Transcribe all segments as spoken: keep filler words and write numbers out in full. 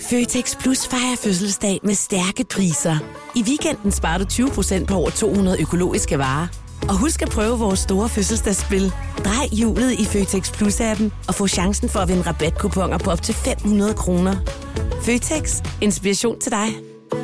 Føtex Plus fejrer fødselsdag med stærke priser. I weekenden sparer du tyve procent på over to hundrede økologiske varer. Og husk at prøve vores store fødselsdagsspil. Drej hjulet i Føtex Plus-appen og få chancen for at vinde rabatkuponer på op til fem hundrede kroner. Føtex. Inspiration til dig.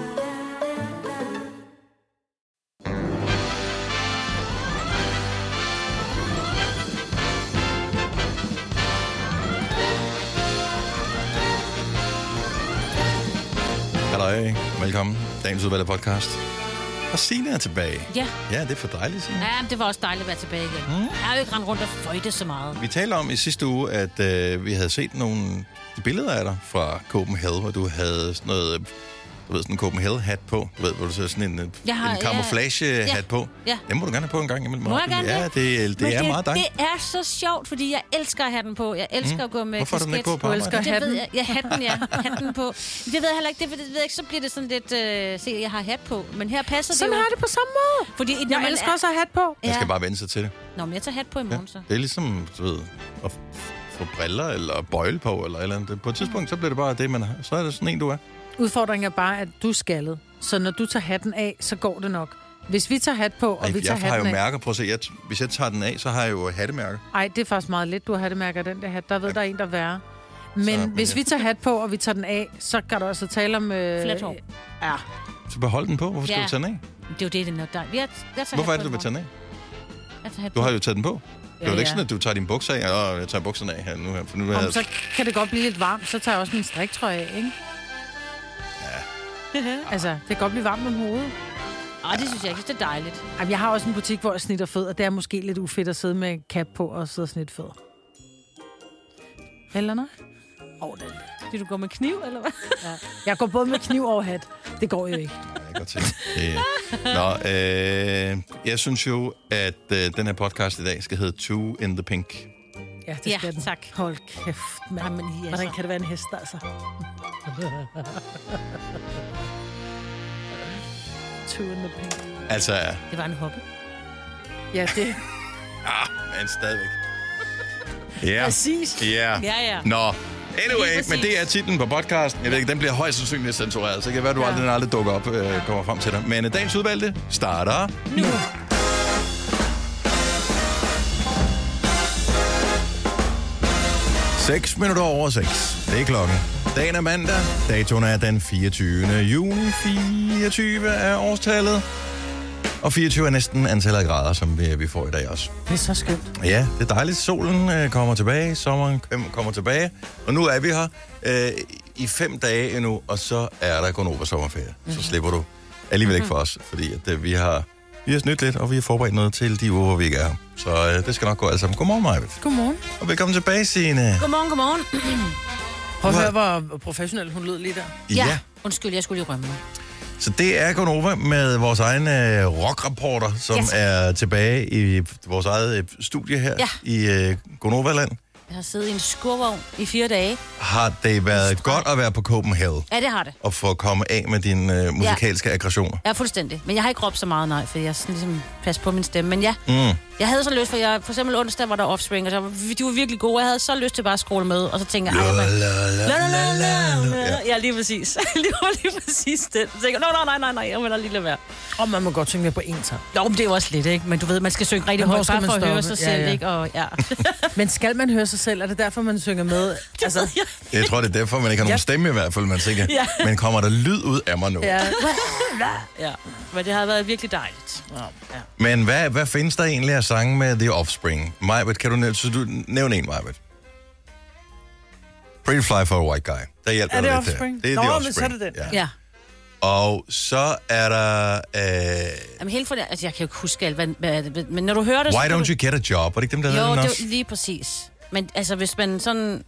Hej, velkommen. Dagens udvalgte podcast. Og Signe er tilbage. Ja. Ja, det er for dejligt, Signe. Ja, det var også dejligt at være tilbage igen. Mm. Jeg har jo ikke rendt rundt og føjte så meget. Vi talte om i sidste uge, at øh, vi havde set nogle billeder af dig fra Copenhagen, hvor du havde sådan noget, du ved, sådan en Copenhagen-hat på. Du ved, hvor du så sådan en, har, en camouflage-hat ja, på. Ja. Den må du gerne have på en gang imellem. Må jeg gerne ja, det, det, det er det, meget dejligt. Det er så sjovt, fordi jeg elsker at have den på. Jeg elsker mm. at gå med Hvorfor kasket. Hvorfor er du ikke på på elsker arbejde? det ved jeg. Ja, hatten, ja. Hatten på. Det ved jeg heller ikke. Det, det ved jeg ikke. Så bliver det sådan lidt... Øh, se, jeg har hat på. Men her passer sådan det jo. har det på samme måde. Fordi, jeg elsker er... også at have hat på. Jeg skal ja. bare vende sig til det. Nå, men jeg tager hat på i morgen, ja. så. Det er ligesom, du ved, at få briller eller bøjle på, eller et eller andet. På et tidspunkt, så bliver det bare det, man har. Så er det sådan en, du er. Udfordringen er bare, at du er skaldet. Så når du tager hatten af, så går det nok. Hvis vi tager hat på, og Ej, vi tager hatten af... Jeg har jo mærker på, så jeg, hvis jeg tager den af, så har jeg jo hattemærker. Ej, det er faktisk meget lidt, du har hattemærker den der hat. Der ved ja. der er en, der er værre. Men så, hvis ja. vi tager hat på, og vi tager den af, så kan du også tale om... Øh... Flat hår. Ja. Så behold den på. Hvorfor skal ja. du tage den af? Det er jo det, det er noget dejligt. Jeg, jeg Hvorfor er det, du vil tage den af? Jeg tager hat du på. har jo taget den på. Det er jo ja, ikke ja. sådan, at du tager dine bukser af, og jeg tager bukserne af her nu. Her, for nu Om, jeg... så kan det godt blive lidt varmt, så tager jeg også min striktrøje af, ikke? Ja. Altså, det kan godt blive varmt om hovedet. Ej, det synes jeg ikke. Det er dejligt. Jamen, jeg har også en butik, hvor jeg snitter fødder. Det er måske lidt ufedt at sidde med cap på og sidde og snitte fødder. Eller nej? Åh, oh, det Fordi du går med kniv, eller hvad? Ja. Jeg går både med kniv og hat. Det går jo ikke. Jeg kan godt tænke. Det... Nå, øh, jeg synes jo, at øh, den her podcast i dag skal hedde Two in the Pink. Ja, det skal ja, den. tak. Hold kæft, mand. Jamen, yes, Hvordan kan det være en hest, altså? Two in the Pink. Altså... Det var en hoppe. Ja, det... Ah, men stadigvæk. Ja. Præcis. Ja. Ja, ja. Nå, anyway, men det er titlen på podcasten. Jeg ved ikke, den bliver højst sandsynligt censureret, så det kan være, at du ja. aldrig, aldrig dukker op øh, kommer frem til dig. Men uh, dagens udvalgte starter nu. Seks minutter over seks. Det er klokken. Dagen er mandag. Datoen er den fireogtyvende juni. fireogtyve er årstallet. Og fireogtyve er næsten antallet af grader, som vi, vi får i dag også. Det er så skønt. Ja, det er dejligt. Solen øh, kommer tilbage, sommeren kommer tilbage. Og nu er vi her øh, i fem dage endnu, og så er der Gonova sommerferie. Mm-hmm. Så slipper du alligevel ikke for os, fordi at, øh, vi har vi har snydt lidt, og vi har forberedt noget til de uger, hvor vi ikke er her. Så øh, det skal nok gå alle sammen. Godmorgen, Majbet. Godmorgen. Og velkommen tilbage, Signe. Godmorgen, godmorgen. Prøv at høre, hvor professionel hun lød lige der. Ja. ja. Undskyld, jeg skulle lige rømme mig. Så det er Gonova med vores egen øh, rockreporter, som yes. er tilbage i vores eget øh, studie her ja. i øh, Gonova-land. Jeg har siddet i en skurvogn i fire dage. Har det været godt at være på Copenhagen? Ja, det har det. Og få at komme af med dine øh, musikalske ja. aggressioner? Ja, fuldstændig. Men jeg har ikke råbt så meget, nej, for jeg sådan ligesom passer på min stemme. Men ja, mm. jeg havde så lyst, for jeg, for eksempel onsdag var der Offspring, og var, de var virkelig gode. Jeg havde så lyst til bare at scrolle med, og så tænker jeg, ja, lige præcis. Det var lige præcis det. Så tænker jeg, nej, nej, nej, jeg vil da lige lade være. Og man må godt synge med på en sang. Jo, men det er jo også lidt, ikke? Men du ved, man skal synge rigtig højt, bare for at høre sig selv, ja, ja. ikke? Og, ja. Men skal man høre sig selv? Er det derfor, man synger med? Altså... Jeg tror, det er derfor, man ikke har nogen ja. stemme i hvert fald. Man tænker, ja. men kommer der lyd ud af mig nu? Ja, ja. Men det har været virkelig dejligt. Ja. Men hvad, hvad findes der egentlig af sange med The Offspring? Majbet, kan du, nævne, så du nævne en, Majbet? Pretty Fly for a White Guy. Der hjælper er det lidt Offspring? Det er Nå, The Offspring. men så er det den. Ja. ja. Og så er der... Øh... Jamen helt for det, altså jeg kan jo ikke huske alt, hvad, hvad, men når du hører det... Why Don't du... you get a job? Var det ikke dem, der jo, havde den også? Jo, det lige præcis. Men altså, hvis man sådan...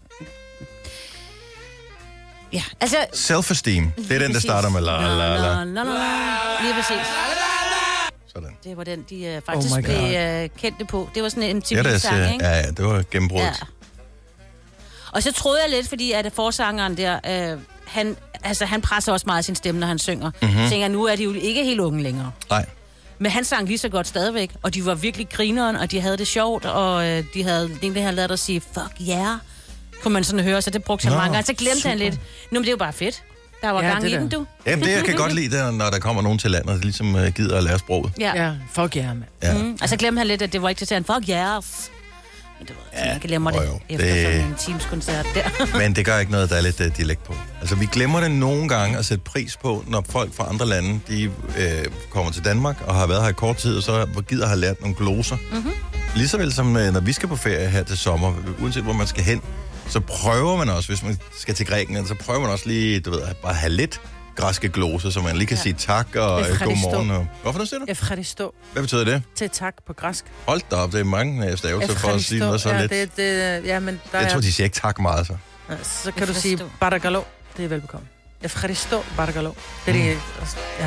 Ja, altså... Self-esteem. Det er den, der starter med la la la. Lige præcis. Sådan. Det var den, de uh, faktisk oh blev uh, kendte på. Det var sådan en M T V-sang, ja, ikke? Ja, ja, det var gennembruddet. Ja. Og så troede jeg lidt, fordi at forsangeren der, øh, han, altså, han presser også meget sin stemme, når han synger. Mm-hmm. Jeg tænker, nu er de jo ikke helt unge længere. Nej. Men han sang lige så godt stadigvæk, og de var virkelig grineren, og de havde det sjovt, og øh, de havde, den der havde lavet at sige, fuck yeah. kunne man sådan høre, så det brugte jeg Nå, mange gange. Så glemte super. han lidt. Nu, men det er jo bare fedt. Der var Ja, gang det i der. den, du. Jamen, det jeg kan godt lide, det er, når der kommer nogen til landet, der ligesom uh, gider at lære sproget. Ja. Ja, fuck jer, mand. Ja. Mm. Altså glemte han lidt, at det var ikke til at sige, fuck yes. Men det var, ja. Jeg glemmer det jo, jo. efter Det- sådan en Teams-koncert der. Men det gør ikke noget, der er lidt uh, dialekt på. Altså, vi glemmer det nogle gange at sætte pris på, når folk fra andre lande, de øh, kommer til Danmark og har været her i kort tid, og så gider have lært nogle gloser. Mm-hmm. Ligesåvel som øh, når vi skal på ferie her til sommer, uanset hvor man skal hen, så prøver man også, hvis man skal til Grækenland, så prøver man også lige, du ved, at bare have lidt græske gloser, så man lige kan ja. sige tak og øh, godmorgen. Og... Hvorfor nu siger du? Efraristo. Hvad betyder det? Til tak på græsk. Hold da op, det er mange stavelser for at sige noget så ja, lidt. Det, det, ja, men der Jeg tror, er, de siger ikke tak meget, så. ja, så kan du sige baragalo. Det er velbekomme. Efraristo baragalo. Det er det, ja.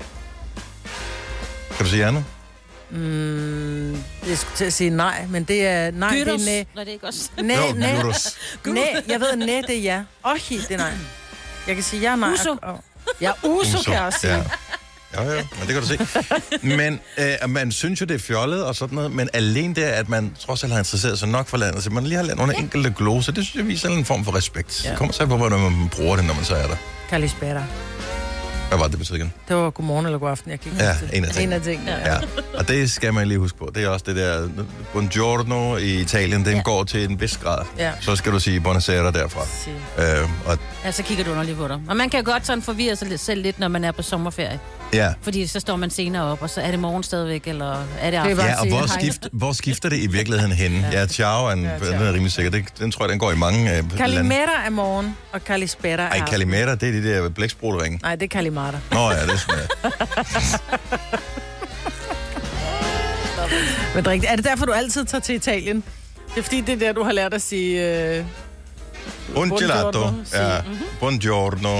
Kan du sige andet? Mm, jeg skulle til at sige nej, men det er nej, Gyros. det er Nej, det er ikke også. nej. Jo, Nej, nej. gyros. Nej, jeg ved, nej, det er ja. Ohi, det er nej. Jeg kan sige ja og nej. Uso. Og- Ja, uso kan jeg også sige. Ja. Jo, jo, men det kan du se. Men øh, man synes jo, det er fjollet og sådan noget, men alene det, at man trods alt har interesseret sig nok for landet, så man lige har lært nogle enkelte gloser, det synes jeg viser en form for respekt. Ja. Det kommer så på, hvordan man bruger det, når man så er der. Kalispera. Hvad var det, det betød igen? Det var godmorgen eller god aften, jeg kan ikke Ja, huske det. en af tingene. En af tingene, ja. Ja, og det skal man lige huske på. Det er også det der buongiorno i Italien, den ja. går til en vis grad. Ja. Så skal du sige buonasera derfra. Øh, og Ja, så kigger du underligt på dig. Og man kan godt sådan forvirre sig lidt- selv lidt, når man er på sommerferie. ja. Fordi så står man senere op, og så er det morgen stadigvæk, eller er det Det er aften? bare- Ja, og sige hvor, hej. skift, hvor skifter det i virkeligheden henne? Ja, ciao er, en, Ja, ja, ciao. den er rimelig sikker. Det, den tror jeg, den går i mange øh, lande. Kalimera er morgen, og Kalispera er Ej, aften. Kalimera, det er de der blæksprutringe. Nej, det er Kalimata. Nå ja, det er sådan Men det er rigtigt. Er det derfor, du altid tager til Italien? Det er fordi, det er der, du har lært at sige... Øh... Un gelato. Buongiorno, sì. Ja. Buongiorno.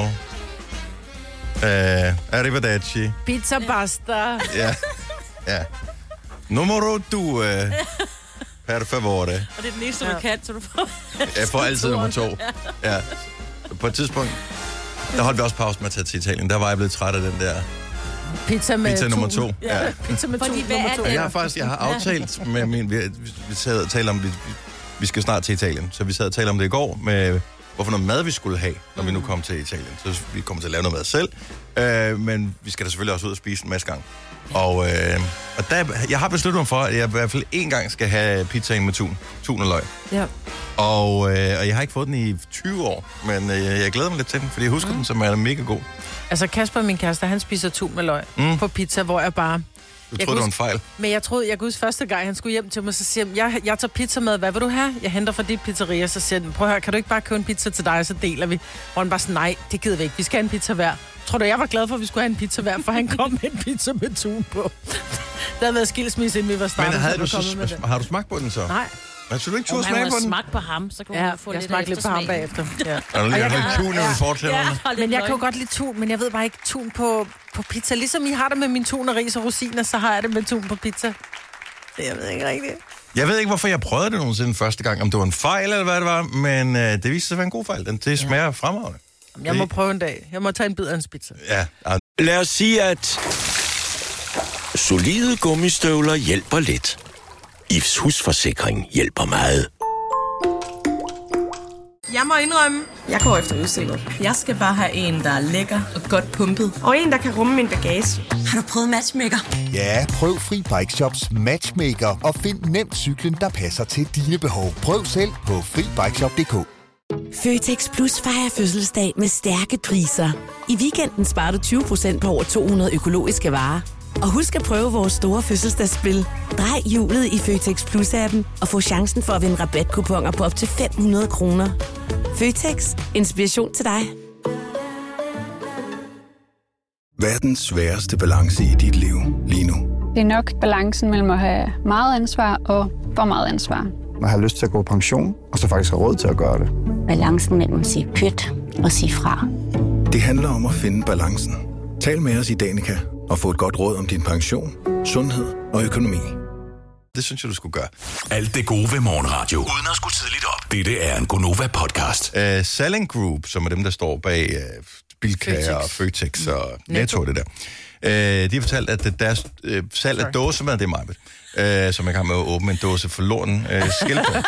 Uh, arrivederci. Pizza pasta. Ja. Ja. Numero due. Per favore. Og det er den eneste, du Ja. kan, så du får... Jeg får altid nummer to. Ja. På et tidspunkt, der holdt vi også pause med at tage til Italien. Der var jeg blevet træt af den der Pizza med pizza nummer tun. to. Ja. Pizza med Fordi tun hvad nummer er to. det? Og jeg har faktisk, jeg har aftalt med min, vi, vi sad og talte om, vi, vi skal snart til Italien, så vi sad og talte om det i går, med hvorfor noget mad vi skulle have, når vi nu kom til Italien. Så vi kommer til at lave noget mad selv, øh, men vi skal da selvfølgelig også ud og spise en masse gang. Og, øh, og der, jeg har besluttet mig for, at jeg i hvert fald én gang skal have pizzaen med tun, tun og løg. Ja. Og, øh, og jeg har ikke fået den i tyve år, men øh, jeg glæder mig lidt til den, fordi jeg husker mm. den, som er mega god. Altså Kasper, min kæreste, han spiser tun med løg Mm. på pizza, hvor jeg bare... Du Jeg troede, det var en huske- fejl. Men jeg troede, jeg kunne huske første gang, han skulle hjem til mig, så siger han, jeg, jeg tager pizza med, hvad vil du have? Jeg henter fra dit pizzeria, så siger han, prøv at høre, kan du ikke bare købe en pizza til dig, så deler vi? Og han bare sådan, nej, det gider vi ikke, vi skal have en pizza hver. Tror du, jeg var glad for, at vi skulle have en pizza hver, for han kom med en pizza med tun på. Der havde været skilsmisse, inden vi var startet. Men havde så du var så, kommet med den. har du smagt på den så? Nej, Men så du ikke Om turde han smage har på den? smagt på ham, så kunne ja, man få jeg lidt smagte lidt på ham bagefter. Ja. Er du lige jeg lidt kan- tun i ja. fortællerne? Men jeg kan jo godt lide tun, men jeg ved bare ikke tun på, på pizza. Ligesom I har det med min tun og ris og rosiner, så har jeg det med tun på pizza. Så jeg ved ikke rigtigt. Jeg ved ikke, hvorfor jeg prøvede det nogensinde første gang, om det var en fejl eller hvad det var, men øh, det viste sig at være en god fejl. Den, det smager fremragende. Jeg må prøve en dag. Jeg må tage en bid af hans pizza. Ja, ja. Lad os sige, at solide gummistøvler hjælper lidt. I F's husforsikring hjælper meget. Jeg må indrømme, jeg går efter udseende. Jeg skal bare have en, der er lækker og godt pumpet. Og en, der kan rumme min bagage. Har du prøvet Matchmaker? Ja, prøv Fri Bike Shops Matchmaker og find nemt cyklen, der passer til dine behov. Prøv selv på fri bike shop punktum d k. Føtex Plus fejrer fødselsdag med stærke priser. I weekenden sparer du tyve procent på over to hundrede økologiske varer. Og husk at prøve vores store fødselsdagsspil. Drej hjulet i Føtex Plus-appen og få chancen for at vinde rabatkuponer på op til fem hundrede kroner. Føtex. Inspiration til dig. Hvad er den sværeste balance i dit liv lige nu? Det er nok balancen mellem at have meget ansvar og for meget ansvar. Man har lyst til at gå på pension, og så faktisk have råd til at gøre det. Balancen mellem at sige pyt og sige fra. Det handler om at finde balancen. Tal med os i Danica og få et godt råd om din pension, sundhed og økonomi. Det synes jeg, du skulle gøre. Alt det gode ved morgenradio. Uden at skulle tidligt op. Dette er en Gonova-podcast. Uh, Selling Group, som er dem, der står bag uh, Bilka og Føtex og Netto, det der. Øh, de har fortalt, at deres øh, salg af dåsemad, det er mig, øh, som jeg kan med at åbne en dåse forloren øh, skildpadde.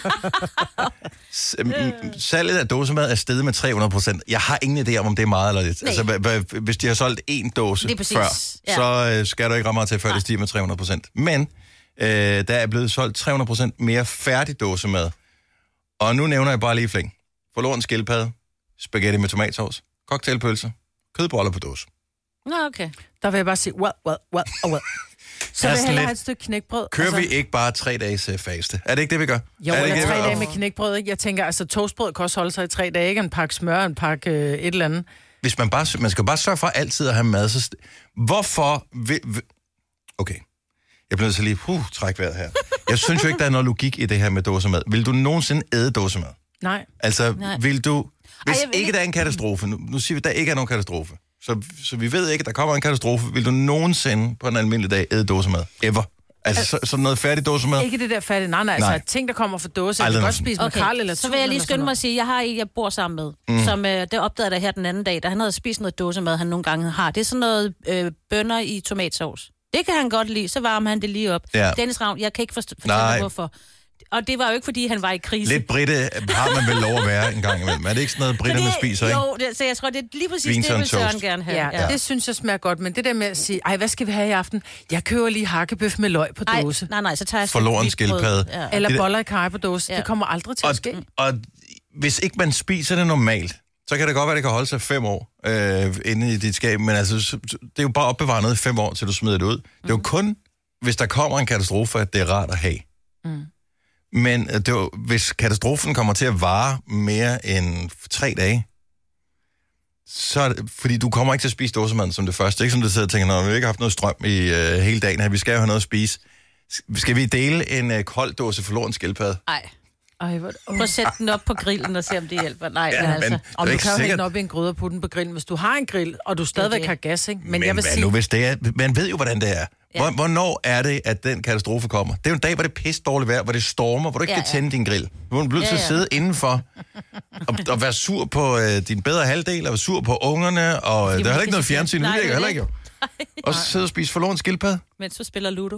Salget af dåsemad er steget med tre hundrede procent. Jeg har ingen idé om, om det er meget eller lidt. Altså, h- h- hvis de har solgt én dåse før, ja. så øh, skal du ikke ramme meget til, før det stiger med tre hundrede procent. Men øh, der er blevet solgt tre hundrede procent mere færdig dåsemad. Og nu nævner jeg bare lige flæng. Forloren skildpadde, spaghetti med tomatsauce, cocktailpølse, kødboller på dåse. Nå, okay. Der vil jeg bare sige, well, well, well, well. Så vil jeg hellere have et stykke knækbrød. Kører altså... vi ikke bare tre dages uh, faste? Er det ikke det, vi gør? Jo, er det eller ikke tre det, dage med knækbrød, ikke? Jeg tænker, altså toastbrød kan også holde sig i tre dage, ikke? En pakke smør, en pakke øh, et eller andet. Hvis man bare... Man skal bare sørge for altid at have mad, så... Hvorfor... Vil, vil... Okay. Jeg bliver nødt til lige... Uh, træk vejret her. Jeg synes jo ikke, der er noget logik i det her med dåsemad. Vil du nogensinde æde dåsemad? Nej. Altså, Nej. vil du... Hvis Ej, ikke der er en katastrofe... Nu, nu siger vi, der ikke er nogen katastrofe. Så, så vi ved ikke, at der kommer en katastrofe. Vil du nogensinde på en almindelig dag æde dåsemad? Ever? Altså, så, sådan noget færdig dåsemad? Ikke det der færdige. Nej, nej, nej. altså ting, der kommer fra dåse. Jeg Aldrig kan godt nogensinde. spise Okay, makrel eller så vil jeg lige skynde mig at sige, jeg har en, jeg bor sammen med, mm. som øh, det opdagede der her den anden dag, da han havde spist noget dåsemad, han nogle gange har. Det er sådan noget øh, bønner i tomatsauce. Det kan han godt lide, så varmer han det lige op. Ja. Dennis Ravn, jeg kan ikke forstå, fortælle hvorfor. Og det var jo ikke, fordi han var i krise. Lidt britte har man vel lov at være en gang imellem. Er det ikke sådan noget, britterne spiser, ikke? Jo, det, så jeg tror, det er lige præcis Vins det, og vil Søren toast. gerne have. Ja, ja, det synes jeg smager godt, men det der med at sige, ej, hvad skal vi have i aften? Jeg køber lige hakkebøf med løg på dåse. Ej, nej, nej, så tager jeg forloren skildpadde. Ja. Eller det boller i kaj på dåse. Ja. Det kommer aldrig til og, at ske. Og hvis ikke man spiser det normalt, så kan det godt være, at det kan holde sig fem år øh, inde i dit skab, men altså, det er jo bare opbevaret noget i fem år, til du smider det ud. Mm. Det er jo kun, hvis der kommer en katastrofe, at det er rart at have. Mm. Men det var, hvis katastrofen kommer til at vare mere end tre dage, så er det, fordi du kommer ikke til at spise dåsemaden som det første. Ikke som du sidder og tænker, når vi ikke har haft noget strøm i uh, hele dagen her, vi skal jo have noget at spise. Skal vi dele en uh, kold dåse forloren skildpadde? Nej. Ej, hvor... Prøv at sætte den op på grillen og se, om det hjælper. Nej, ja, men altså... Men, om du kan jo hænge den op i en gryde og putte den på grillen, hvis du har en grill, og du stadigvæk det. har gas, ikke? Men, men jeg vil hvad sige... nu, hvis det er... Man ved jo, hvordan det er. Hvor, hvornår er det, at den katastrofe kommer? Det er jo en dag, hvor det er pisse dårligt vejr, hvor det stormer, hvor du ikke ja, kan tænde ja. din grill. Du er blevet til ja, ja. at sidde indenfor og, og være sur på øh, din bedre halvdel, og være sur på ungerne, og øh, der er heller ikke noget fjernsyn, det virker heller ikke jo. Og så sidde og spise forloren skildpadde. Mens du spiller Ludo.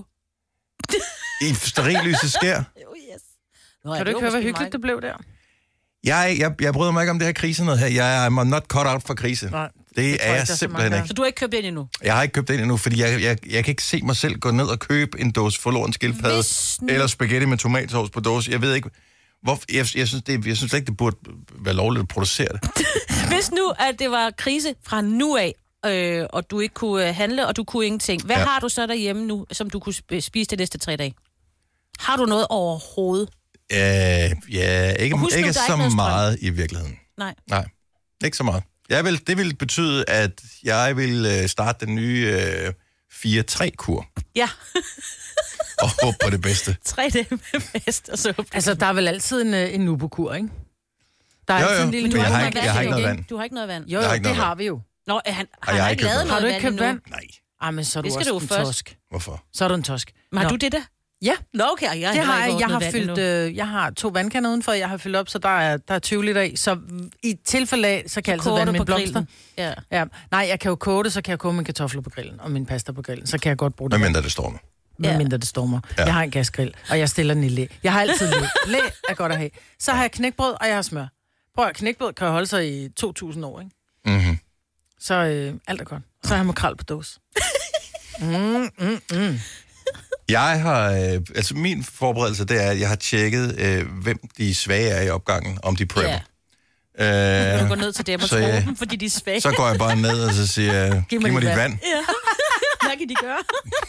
I stearinlyset skær. Jo, yes. Nå, kan du ikke høre, hvor hyggeligt det blev der? Jeg, jeg, jeg bryder mig ikke om det her krise noget her. Jeg er not cut out for krise. Nej, det, det er jeg, jeg simpelthen ikke. Så du har ikke købt ind endnu? Jeg har ikke købt ind endnu, fordi jeg, jeg, jeg kan ikke se mig selv gå ned og købe en dåse forloren skildpadde, nu... eller spaghetti med tomatsauce på dåse. Jeg ved ikke, hvor, jeg, jeg, synes, det, jeg synes ikke, det burde være lovligt at producere det. Hvis nu, at det var krise fra nu af, øh, og du ikke kunne handle, og du kunne ingenting, hvad ja. har du så derhjemme nu, som du kunne spise de næste tre dage? Har du noget overhovedet? Uh, ja, ikke, nu, ikke så ikke meget i virkeligheden. Nej. Nej, ikke så meget. Jeg vil, det vil betyde, at jeg vil uh, starte den nye uh, fire tre kur. Ja. Og håbe på det bedste. Tre dage med fest, og så håbe. Altså, der er vel altid en, en nubokur, ikke? Der er jo, altid jo. en lille... Men jeg har ikke, ikke, jeg har ikke noget vand. Du har ikke noget vand? Jo, jo, det har vi jo. Nå, han, han har, har ikke lavet noget Har du ikke købt vand? Nej. Ah, men så er du det også du en først. tosk. Hvorfor? Så er du en tosk. Men har Nå. du det der? Ja. Nå, okay. Jeg, det har jeg. Jeg Jeg har, fyldt, øh, jeg har to vandkander udenfor, jeg har fyldt op, så der er, der er tyve liter i. Så i tilfælde af, så kan jeg altid vande mine blomster. Ja. Ja. Nej, jeg kan jo koge det, så kan jeg koge mine kartofler på grillen, og min pasta på grillen. Så kan jeg godt bruge det. Hvad mindre det stormer? Hvad ja. mindre det stormer. Ja. Jeg har en gasgrill, og jeg stiller den i læ. Jeg har altid læ. Læ er godt at have. Så har jeg knækbrød, og jeg har smør. Prøv at knækbrød kan holde sig i to tusind år, ikke? Mhm. Så øh, alt er godt. Så har jeg makrel på dåse. mm, mm, mm. Jeg har, øh, altså min forberedelse, det er, at jeg har tjekket, øh, hvem de svage er i opgangen, om de prepper. Ja. Øh, du går ned til dem og tror jeg, dem, fordi de er svage. Så går jeg bare ned og så siger, jeg, giv mig, giv mig dit vand. vand. Ja. Hvad kan de gøre?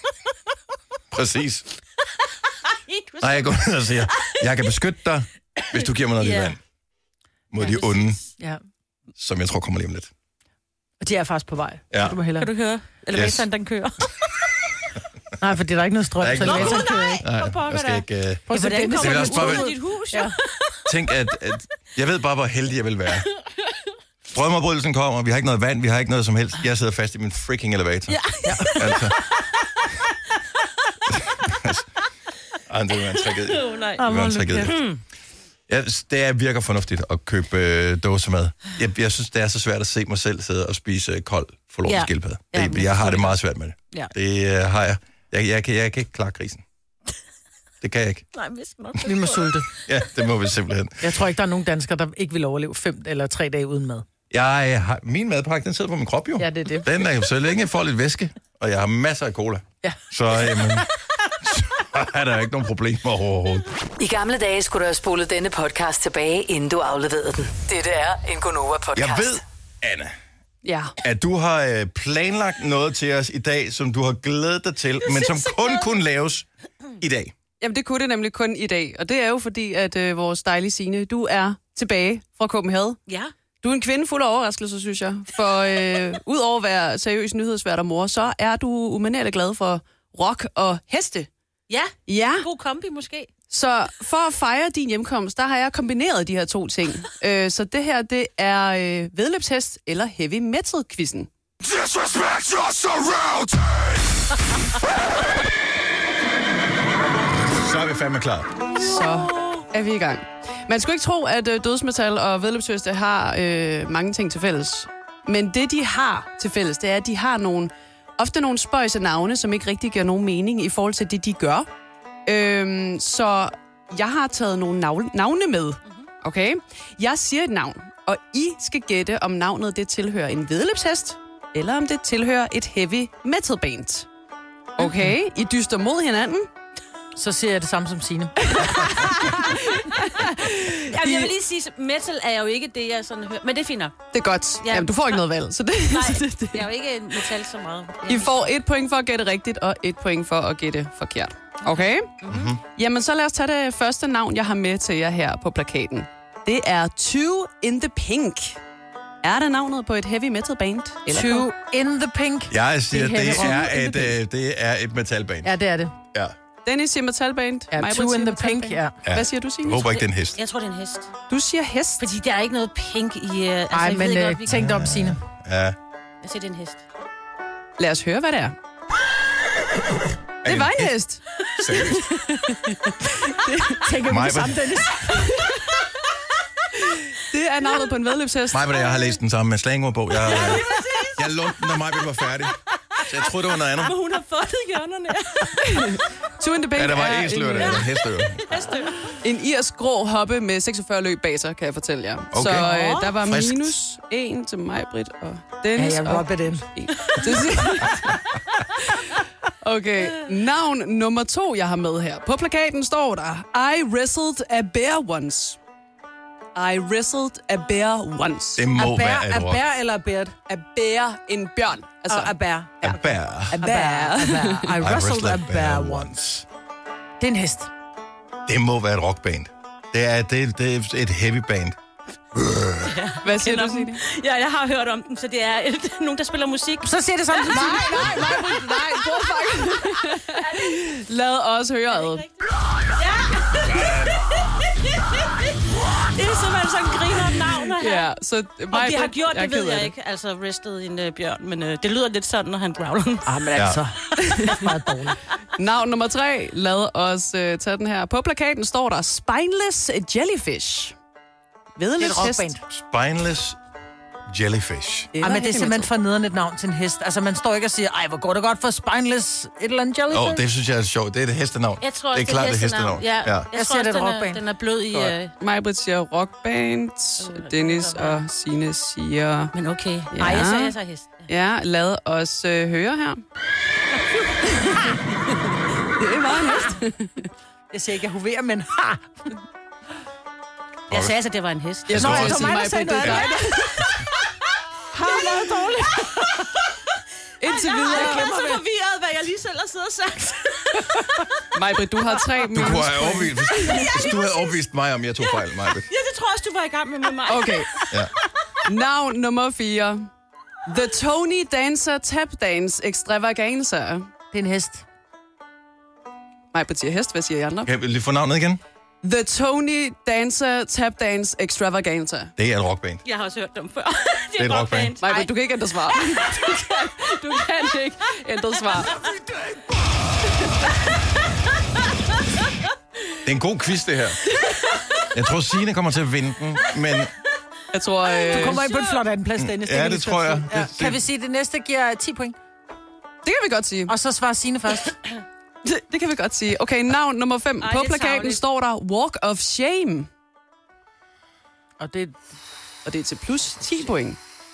Præcis. Nej, jeg går ned og siger, jeg kan beskytte dig, hvis du giver mig noget af yeah. dit vand. Mod ja, de onde, ja. som jeg tror kommer lige om lidt. Og de er faktisk på vej. Ja. Du må hellere. Kan du høre? Eller yes. den kører. Nej, for det er der ikke noget strøm, ikke så noget læseren kører ikke. Nej, jeg skal ikke... Uh... Ja, hvordan kommer du ud af dit hus? Ja. Tænk, at, at... Jeg ved bare, hvor heldig jeg vil være. Strømafbrydelsen kommer, vi har ikke noget vand, vi har ikke noget som helst. Jeg sidder fast i min freaking elevator. Ja. Altså. Ej, det var en tragedie. Oh, nej. Det var en tragedie. Ja, det er, virker fornuftigt at købe øh, dåsemad. Jeg, jeg synes, det er så svært at se mig selv sidde og spise øh, kold forlorten Ja. skildpadde. Ja, Det, men jeg har det selvfølgelig. meget svært med det. Ja. Det øh, har jeg. Jeg, jeg, kan, jeg kan ikke klare krisen. Det kan jeg ikke. Nej, vi skal nok. Vi må sulte. Ja, det må vi simpelthen. Jeg tror ikke, der er nogen danskere, der ikke vil overleve fem eller tre dage uden mad. Jeg har, min madpakke, den sidder på min krop jo. Ja, det er det. Den er så længe, jeg får lidt væske, og jeg har masser af cola. Ja. Så, jamen, så er der ikke nogen problemer overhovedet. I gamle dage skulle du have spolet denne podcast tilbage, inden du afleverede den. Dette er en Gonova-podcast. Jeg ved, Anna, Ja. at du har øh, planlagt noget til os i dag, som du har glædet dig til, men som kun kunne laves i dag. Jamen, det kunne det nemlig kun i dag. Og det er jo fordi, at øh, vores dejlige Signe, du er tilbage fra Copenhagen. Ja. Du er en kvinde fuld af overraskelser, synes jeg. For øh, udover at være seriøs nyhedsvært og mor, så er du umanerligt glad for rock og heste. Ja, Ja. en god kombi måske. Så for at fejre din hjemkomst, der har jeg kombineret de her to ting. øh, så det her, det er øh, vedløbshest eller heavy metal-quizzen. Så er vi fandme klar. Så er vi i gang. Man skulle ikke tro, at øh, dødsmetal og vedløbsheste har øh, mange ting til fælles. Men det, de har til fælles, det er, at de har nogle, ofte nogle spøjse navne, som ikke rigtig giver nogen mening i forhold til det, de gør. Øhm, så jeg har taget nogle navne, navne med. Okay? Jeg siger et navn, og I skal gætte, om navnet det tilhører en vedløbshest, eller om det tilhører et heavy metal band. Okay? I dyster mod hinanden. Så siger jeg det samme som Signe. Jamen, jeg vil lige sige, metal er jo ikke det, jeg sådan hører. Men det er fint nok. Det er godt. Ja. Jamen, du får ikke noget valg. Så det, Nej, det, det. det er jo ikke metal så meget. I får et point for at gætte rigtigt, og et point for at gætte forkert. Okay? Mm-hmm. Jamen, så lad os tage det første navn, jeg har med til jer her på plakaten. Det er Two in the Pink. Er det navnet på et heavy metal band? Eller Two in the Pink. Jeg siger, Det er det, heavy er rock. et, øh, det er et metalband. Ja, det er det. Ja. Dennis siger metalband. Ja, Maj-Brit Two siger in the metalband. Pink, ja. Ja. Hvad siger du, Signe? Jeg håber ikke, det er en hest. Jeg tror, det er en hest. Du siger hest. Fordi der er ikke noget pink i... Uh, altså, Nej, jeg men ved øh, godt, vi tænk dig om, Signe. Ja. Jeg siger, det er en hest. Lad os høre, hvad det er. Det var en hest. Seriøst. Tænker vi Maj-Brit. det samme, Dennis? Det er navnet på en vedløbshest. Mig, jeg har læst den samme med slangordbog. Jeg, jeg, jeg lånte den, når mig var færdig. Så jeg troede, det var noget andet. Men hun har fundet hjørnerne. Two in the Pink Ja, der var er æsler, en, der var hestører. en irsk grå hoppe med seksogfyrre løb bag sig, kan jeg fortælle jer. Okay. Så øh, der var Friskt. minus en til mig, Britt og Ja, Dennis. jeg og rubber den. en til Signe. Okay, navn nummer to, jeg har med her. På plakaten står der, I wrestled a bear once. I wrestled a bear once. Det må A bear, være et a rock. bear eller a beard? A bear, en bjørn. Altså, Og a bear. A bear. a bear. A bear. I I wrestled a bear once. Det er en hest. Det må være et rockband. Det er, det, det er et heavy band. Hvad siger Kender du, dem. Signe? Ja, jeg har hørt om den, så det er et, nogen, der spiller musik. Så siger det samme som Signe. Nej, nej, nej, nej, god fuck. Lad os høre ad. Det er simpelthen sådan en griner navn her. Ja, så Og vi har gjort, det ved jeg ikke, altså ristet en uh, bjørn, men uh, det lyder lidt sådan, når han growler. Ah, men altså. Det er meget dårligt. Navn nummer tre. Lad os uh, tage den her. På plakaten står der Spineless Jellyfish. Vedløbshest. rockband. Spineless Jellyfish. Ja, men det er simpelthen for nederen et navn til en hest. Altså, man står ikke og siger, ej, hvor går det godt for spineless et eller andet jellyfish? Åh, oh, det synes jeg er sjovt. Det er et hestenavn. Jeg tror, det er det klart, er det er hestenavn. hestenavn. Ja, Ja. jeg, Jeg tror siger, også, det er den, et er, rockband. den er blød i... Uh... Maj-Brit siger rockband. Dennis og Signe siger... Men okay. Ja. Nej, jeg sagde, jeg sagde hest. Ja, lad os uh, høre her. Det var en hest. Jeg siger ikke, jeg hoverer, men ha! Jeg sagde altså, det var en hest. Jeg står tror også- også, det var mig, der sagde noget. det er Ha, det er dårligt. indtil Jeg videre. er så forvirret, hvad jeg lige selv har siddet og sagt. Maj-Brit, du har tre Du minus. kunne have overbevist, hvis, hvis du havde overbevist mig, om jeg tog fejl, Majbet. Ja, det tror jeg også, du var i gang med med mig. Okay. Ja. Navn nummer fire. The Tony Dancer Tap Dance Extravaganza. Det er en hest. Maj-Brit siger hest. Hvad siger I andre? Kan vi lige få navnet igen? The Tony Dancer Tap Dance Extravaganza. Det er et rockband. Jeg har også hørt dem før. Det er et rockband. Maj-Brit, du kan ikke ændre svar. Du kan, du kan ikke ændre svar. Det er en god quiz, det her. Jeg tror, Signe kommer til at vinde den, men... Jeg tror... Øh... Du kommer ind på en flot anden plads, Dennis. Ja, det tror jeg. Ja. Det, Kan vi sige, at det næste giver ti point? Det kan vi godt sige. Og så svarer Signe først. det, det kan vi godt sige. Okay, navn nummer fem. Ej, på det er plakaten tarveligt. står der Walk of Shame. Og det, og det er til plus ti point.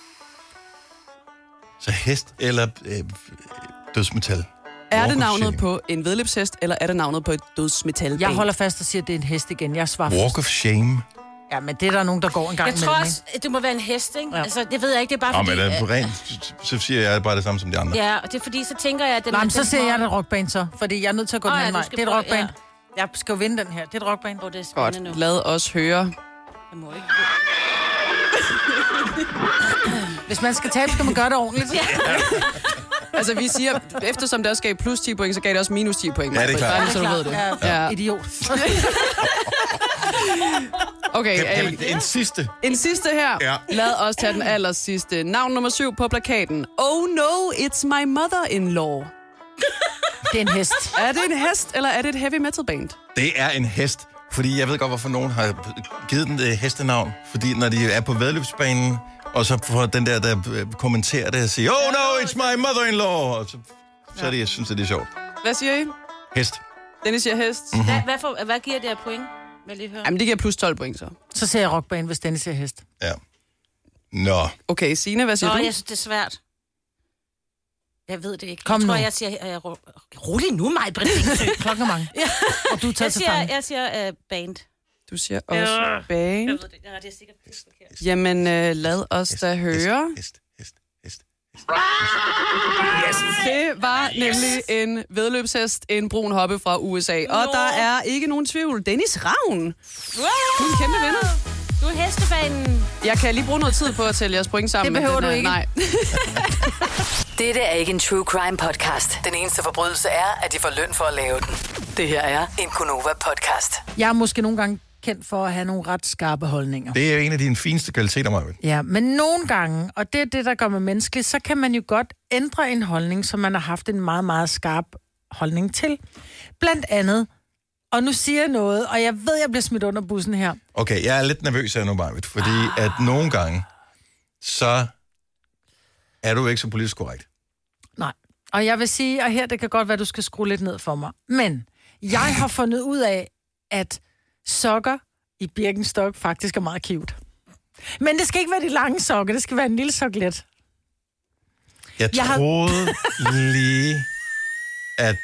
Så hest eller øh, dødsmetal? Er Walk det of navnet shame. på en vedløbshest, eller er det navnet på et dødsmetalband? jeg holder fast og siger, at det er en hest igen. Jeg svarer Walk of shame? Ja, men det er der nogen, der går en gang Jeg tror imellem, også, det må være en hest, ikke? Ja. Altså, det ved jeg ikke, det er bare Nå, fordi... men det er rent, så siger jeg bare det samme som de andre. Ja, og det er fordi, så tænker jeg, at den... Nej, men den så siger må- jeg, det er rockband så. Fordi jeg er nødt til at gå Åh, den ja, anden du vej. skal Det er et prøve- rockband. ja. Jeg skal jo vinde den her. Det er et rockband. Åh, det er Godt, spændende nu. lad os høre. Jeg må ikke... Hvis man skal tabe, skal man gøre det ordentligt. Altså, vi siger, eftersom det også gav plus ti point, så gav det også minus ti point. Ja, det er klart. Bare lige, så du ved det. Ja. Ja. Idiot. Okay, Kan, kan øh, vi, en sidste. en sidste her. Ja. Lad os tage den aller sidste. Navn nummer syv på plakaten. Oh no, it's my mother-in-law. Det er en hest. Er det en hest, eller er det et heavy metal band? Det er en hest. Fordi jeg ved godt, hvorfor nogen har givet den det hestenavn. Fordi når de er på vedløbsbanen, og så får den der, der kommenterer det og siger, oh no, it's my mother-in-law. Og så, så er det, jeg synes, at det er sjovt. Hvad siger I? Hest. Dennis siger hest. Mm-hmm. Hvad, hvad, for, hvad giver det af point? Vil lige høre? Jamen, det giver plus tolv point, så. Så ser jeg rockband, hvis Dennis siger hest. Ja. Nå. Okay, Signe, hvad siger Nå, du? jeg synes, det er svært. Jeg ved det ikke. Kom jeg tror, nu. jeg siger... Uh, rolig nu, mig, Britt. Klokken er mange. Ja. Og du er Jeg taget til siger, fange. jeg siger uh, band. Du siger også Jeg band. ved det. Jeg er ret sikker på det. er forkert. Jamen, øh, lad os Hest, da høre. Hest, hest, hest, hest. Yes. Det var nemlig en vedløbshest, en brun hoppe fra U S A. Og Nå. der er ikke nogen tvivl. Dennis Ravn. Wow. Du er en kæmpe vinder. Du er hestebanen. Jeg kan lige bruge noget tid på at tælle jeres point sammen. Det behøver men den du er- ikke. Nej. Dette er ikke en true crime podcast. Den eneste forbrydelse er, at de får løn for at lave den. Det her er en Gonova podcast. Jeg er måske nogle gange kendt for at have nogle ret skarpe holdninger. Det er jo en af dine fineste kvaliteter, Maja. Ja, men nogle gange, og det er det, der gør mig menneskelig, så kan man jo godt ændre en holdning, som man har haft en meget, meget skarp holdning til. Blandt andet, og nu siger jeg noget, og jeg ved, jeg bliver smidt under bussen her. Okay, jeg er lidt nervøs her nu, Maja, fordi at nogle gange, så er du ikke så politisk korrekt. Nej. Og jeg vil sige, og her det kan godt være, at du skal skrue lidt ned for mig. Men jeg har fundet ud af, at sokker i Birkenstock faktisk er meget cute. Men det skal ikke være de lange sokker, det skal være en lille soklet. Jeg, Jeg har- troede lige, at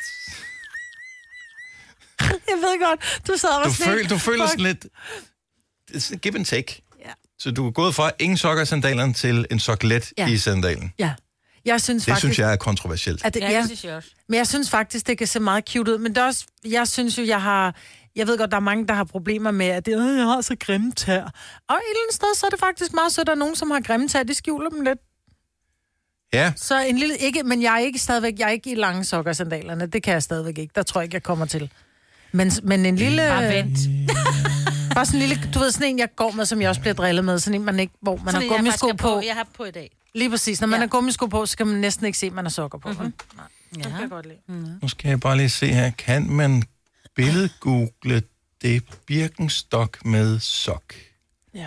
Jeg ved godt, du sad og var du, sådan føl, du føler fuck. sådan lidt det er sådan give and take. Ja. Så du er gået fra ingen sokker i sandalen til en soklet Ja. i sandalen. Ja. Jeg synes Det faktisk, synes jeg er kontroversielt. at det, Ja, ja, det synes jeg også. men jeg synes faktisk, det kan se meget cute ud. Men det er også, jeg synes jo, jeg har... Jeg ved godt, der er mange, der har problemer med, at det, øh, jeg har så grimme tær. Og et eller andet sted, så er det faktisk meget sødt, at der er nogen, som har grimme tær. De skjuler dem lidt. Ja, Så en lille... Ikke, men jeg er ikke stadigvæk... Jeg er ikke i lange sokker sandalerne. Det kan jeg stadigvæk ikke. Der tror jeg ikke, jeg kommer til. Men, men en lille... Bare vent. Bare sådan en lille... Du ved, sådan en, jeg går med, som jeg også bliver drillet med. Sådan en, man ikke, hvor man Sådan har en, jeg gummisko faktisk på. har på. Jeg har på i dag. Lige præcis. Når man Ja. har gummisko på, så kan man næsten ikke se, at man har sokker på. Mm-hmm. Nej, Ja. det kan jeg godt lide. nu skal jeg bare lige se her. Kan man billedgoogle det Birkenstock med sok? Ja.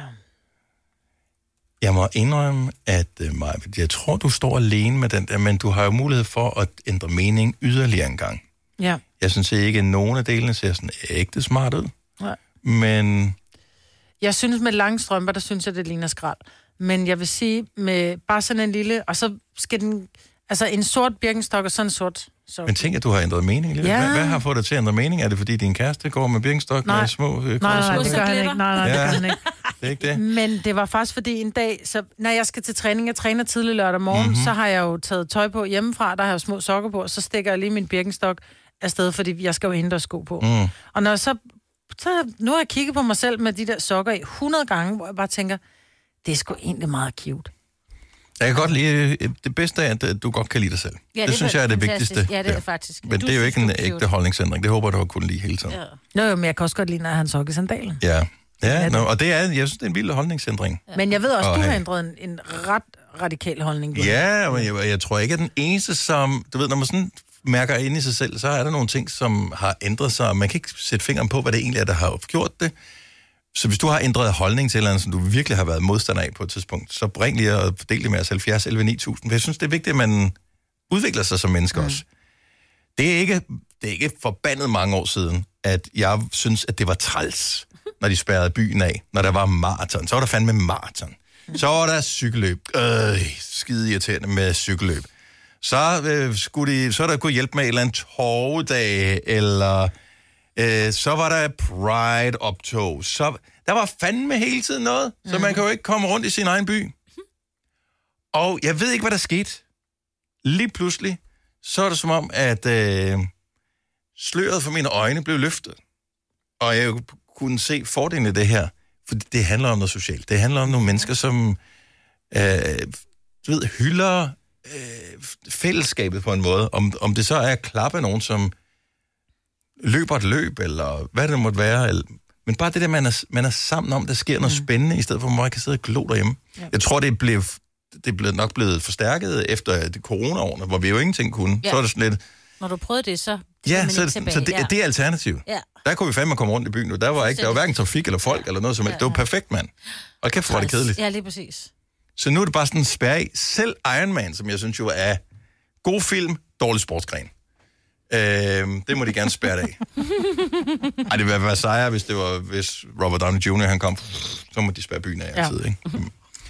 Jeg må indrømme, at uh, Maja, jeg tror, du står alene med den der, men du har jo mulighed for at ændre mening yderligere en gang. Ja. Jeg synes ikke, at nogen af delene ser sådan ægte smart ud. Nej. Men Jeg synes med lange strømper, der synes jeg, det ligner skrald. Men jeg vil sige, med bare sådan en lille... Og så skal den... Altså en sort Birkenstock og sådan en sort sok. Men tænk, at du har ændret mening. Ja. Ja. Hvad, hvad har fået dig til at ændre mening? Er det, fordi din kæreste går med Birkenstock Nej. med små øh, Nej, nej, nej, kolde det små? gør han ikke. Nej, nej, det Ja. gør han ikke. Det er ikke det? Men det var faktisk fordi en dag, så når jeg skal til træning, jeg træner tidlig lørdag morgen, mm-hmm. så har jeg jo taget tøj på hjemmefra, der har jeg jo små sokker på, og så stikker jeg lige min Birkenstock afsted, fordi jeg skal jo indendørs sko på. Mm. Og når så, så... Nu har jeg kigget på mig selv med de der sokker i hundrede gange, hvor jeg bare tænker, det er sgu egentlig meget cute. Jeg kan godt lide, det bedste er, at du godt kan lide dig selv. Ja, det, det det synes er jeg er det fantastisk. vigtigste. Ja, det er faktisk. Men Du det er jo synes, ikke en du er cute. ægte holdningsændring. Det håber jeg, du har kunnet lide hele tiden. Ja. Nå jo, men jeg kan også godt lide, når jeg har en sok i sandalen. Ja, ja Ja, no, og det er, jeg synes, det er en vild holdningsændring. Ja. Men jeg ved også, Og du har have- ændret en, en ret radikal holdning på det. Ja, men jeg, jeg tror ikke, at den eneste, som... Du ved, når man sådan mærker ind i sig selv, så er der nogle ting, som har ændret sig, og man kan ikke sætte fingeren på, hvad det egentlig er, der har gjort det. Så hvis du har ændret holdning til et eller andet, som du virkelig har været modstander af på et tidspunkt, så bring lige og del det med os halvfjerds elleve ni tusind. For jeg synes, det er vigtigt, at man udvikler sig som menneske mm. også. Det er, ikke, det er ikke forbandet mange år siden, at jeg synes, at det var træls, når de spærrede byen af, når der var maraton. Så var der fandme maraton. Så var der cykelløb. Øh, skide irriterende med cykelløb. Så, øh, skulle de, så er der kunne hjælpe med et eller andet torvedag, eller øh, så var der Pride-optog. Så der var fandme hele tiden noget, mm. så man kan jo ikke komme rundt i sin egen by. Og jeg ved ikke, hvad der skete. Lige pludselig, så er det som om, at øh, sløret for mine øjne blev løftet. Og jeg kunne se fordelen i det her, for det handler om noget socialt. Det handler om nogle mennesker, som øh, du ved, hylder øh, fællesskabet på en måde. Om, om det så er at klappe nogen, som løber et løb, eller hvad det måtte være. Eller, men bare det der, man er, man er sammen om, der sker noget mm. spændende, i stedet for, at man kan sidde og glo derhjemme. Ja. Jeg tror, det blev... det er blevet nok blevet forstærket efter det corona-årene, hvor vi jo ingenting kunne. Ja. Så er det sådan lidt... Når du prøvede det, så... Ja, så, så det, ja. det er alternativet. Ja. Der kunne vi fandme komme rundt i byen nu. Der var ikke, der var hverken trafik eller folk ja. eller noget som helst. Ja, ja. Det var perfekt, mand. Og kæft, hvor var det kedeligt. Ja, lige præcis. Så nu er det bare sådan en spærre i. Selv Iron Man, som jeg synes jo er god film, dårlig sportsgren. Øh, det må de gerne spærre af. Ej, det ville være sejere, hvis det var, hvis Robert Downey junior han kom. Så må de spærre byen af altid, ja. ikke?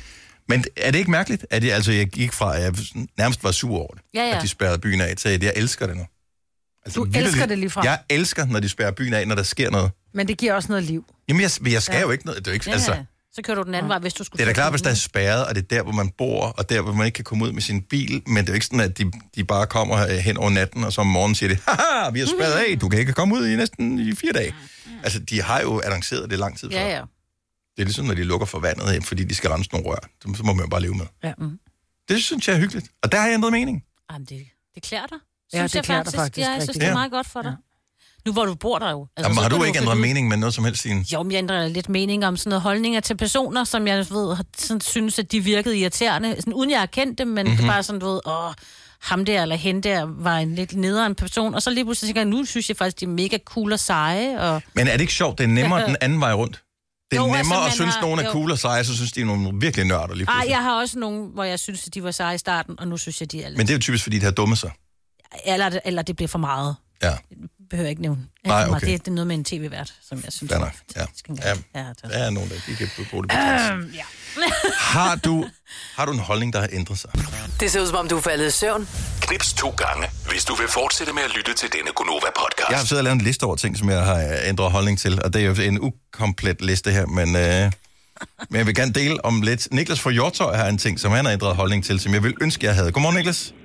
Men er det ikke mærkeligt, at jeg, altså, jeg gik fra, at jeg nærmest var sur over det, ja, ja. at de spærrede byen af, til at jeg elsker det nu. Altså, du elsker det, det lige fra? Jeg elsker, når de spærrer byen af, når der sker noget. Men det giver også noget liv. Jamen, jeg, jeg skal ja. jo ikke noget. Det er ikke, ja, altså, så kører du den anden ja. vej, hvis du skulle... Det er da klart, hvis der er spærret, og det er der, hvor man bor, og der, hvor man ikke kan komme ud med sin bil, men det er jo ikke sådan, at de, de bare kommer hen over natten, og så om morgenen siger de, haha, vi har spærret af, du kan ikke komme ud i næsten i fire dage. Altså, de har jo annonceret det lang tid før. Ja, ja. Det er ligesom, når de lukker for vandet, fordi de skal rense nogle rør. Så må man jo bare leve med. Ja. Mm. Det synes jeg er hyggeligt. Og der har jeg ændret mening. Jamen, det, det klæder dig. Ja, det jeg klæder faktisk. dig faktisk. Ja, jeg synes, det er meget godt for dig. Ja. Nu hvor du bor der jo. Altså, Jamen, har du ikke ændret mening med noget som helst, Signe? Jo, men jeg ændrer lidt mening om sådan noget holdninger til personer, som jeg ved, sådan, synes, at de virkede irriterende. Sådan, uden jeg har kendt dem, men mm-hmm. det er bare sådan, du ved, åh, ham der eller hende der var en lidt nederen person. Og så lige pludselig tænker jeg, nu synes jeg faktisk, de er mega cool og seje. Og... Men er det ikke sjovt? Det er nemmere ja, øh... den anden vej rundt. Det er jo, nemmere altså, at synes, har, nogen er cool og seje, så synes de er nogle virkelig nørder lige pludselig. Ej, jeg har også nogle, hvor jeg synes, at de var seje i starten, og nu synes jeg, de er lidt... Men det er jo typisk, fordi de har dummet sig. Eller, eller det bliver for meget. Ja. Det behøver jeg ikke nævne. Nej, okay. Det, det er noget med en tv-vært, som jeg synes er er fantastisk. Ja. Ja. Ja, der er nogen, der de kan bruge det på øhm, ja. har, du, har du en holdning, der har ændret sig? Det ser ud som om, du er faldet i søvn. Knips to gange, hvis du vil fortsætte med at lytte til denne Gonova-podcast. Jeg har siddet og lavet en liste over ting, som jeg har ændret holdning til, og det er jo en ukomplet liste her, men, øh, men jeg vil gerne dele om lidt. Niklas fra Hjortøj har en ting, som han har ændret holdning til, som jeg vil ønske, jeg havde. Godmorgen, Niklas.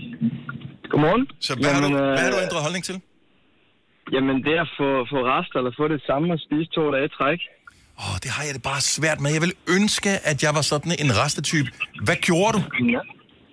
Godmorgen. Så hvad, jamen, har, du, hvad har du ændret holdning til? Jamen, det er at få, få rest eller få det samme og spise to dage i træk. Åh, oh, det har jeg det bare svært med. Jeg vil ønske, at jeg var sådan en restetype. Hvad gjorde du? Ja.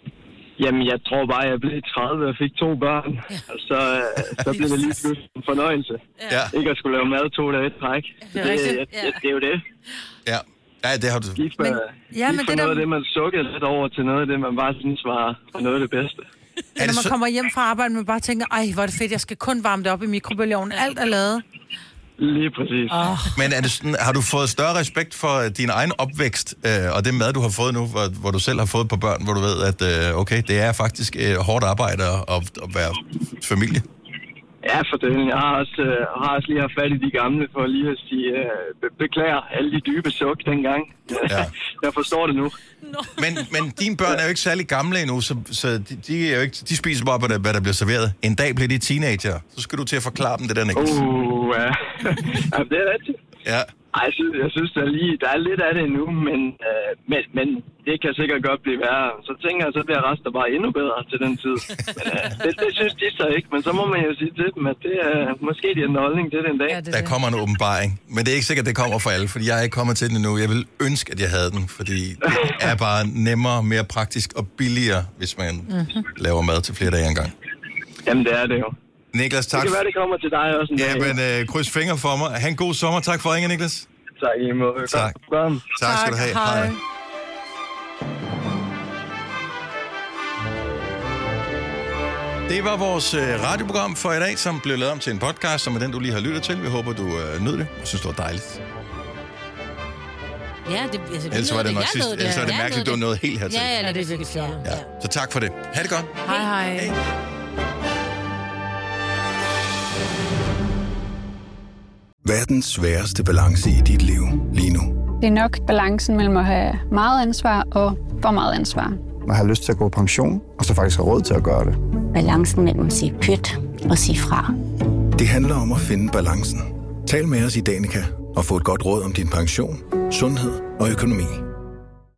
Jamen, jeg tror bare, jeg blev tredive og fik to børn. Ja. Og så, så blev det lige pludselig en fornøjelse. Ja. Ikke at skulle lave mad to dage i træk. Det er, det, det, ja. det, det er jo det. Ja, ja det har du. Gik fra, ja, men det noget der... af det, man sukkede lidt over til noget af det, man bare synes var, var noget af det bedste. Ja, når man så... kommer hjem fra arbejde, man bare tænker, ej, hvor er det fedt, jeg skal kun varme det op i mikrobølgeovnen. Alt er lavet. Lige præcis. Oh. Men er det sådan, har du fået større respekt for din egen opvækst, øh, og det mad, du har fået nu, hvor, hvor du selv har fået på børn, hvor du ved, at øh, okay, det er faktisk øh, hårdt arbejde at, at være familie? Ja, for det. Jeg har også, øh, har også lige haft fat i de gamle, for lige at sige, øh, be- beklager alle de dybe suk dengang. Ja. Jeg forstår det nu. No. Men, men dine børn er jo ikke særlig gamle endnu, så, så de, de, er jo ikke, de spiser bare, hvad der, hvad der bliver serveret. En dag bliver de teenager, så skal du til at forklare dem det der, Niklas. Uh, ja. Ja, det er rigtigt. Ja. Ej, jeg synes, jeg synes der, er lige, der er lidt af det endnu, men, øh, men, men det kan sikkert godt blive værre. Så tænker jeg, så bliver resten bare endnu bedre til den tid. Men, øh, det, det synes de så ikke, men så må man jo sige til dem, at det er måske de er en holdning til den dag. Ja, der kommer en åbenbaring, men det er ikke sikkert, det kommer for alle, fordi jeg er ikke kommet til den endnu. Jeg vil ønske, at jeg havde den, fordi det er bare nemmere, mere praktisk og billigere, hvis man mm-hmm. laver mad til flere dage ad en gang. Jamen, det er det jo. Niklas, tak. Det kan være, det kommer til dig også. Ja, men øh, kryds fingre for mig. Ha' en god sommer. Tak for ringen, Niklas. Tak i måde. Tak. Tak, tak skal du have. Hej. Hej. Det var vores øh, radioprogram for i dag, som blev lavet om til en podcast, som er den, du lige har lyttet til. Vi håber, du øh, nød det og synes, det var dejligt. Ja, det, altså, Ellers var det nok sidst. Ellers er det mærkeligt, du var noget helt hertil. Ja, ja, det er virkelig fjollet. Ja. Så tak for det. Ha' det godt. Hej, hej. Hey. Verdens sværeste balance i dit liv lige nu. Det er nok balancen mellem at have meget ansvar og for meget ansvar. Man har lyst til at gå på pension, og så faktisk have råd til at gøre det. Balancen mellem at sige pyt og sige fra. Det handler om at finde balancen. Tal med os i Danica og få et godt råd om din pension, sundhed og økonomi.